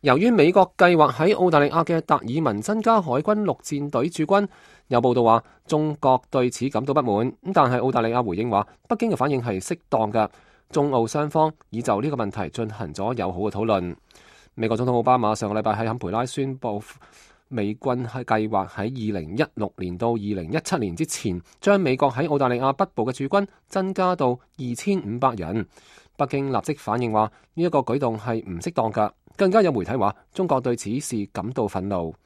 由於美國計劃喺澳大利亞嘅達爾文增加海軍陸戰隊駐軍，有報道話中國對此感到不滿。但係澳大利亞回應話，北京嘅反應係適當嘅。中澳雙方已就呢個問題進行咗友好嘅討論。美國總統奧巴馬上個禮拜喺坎培拉宣布，美軍係計劃喺2016年到2017年之前，將美國喺澳大利亞北部嘅駐軍增加到2500人。北京立即反應話呢一個舉動係唔適當㗎，更加有媒體話中國對此事感到憤怒。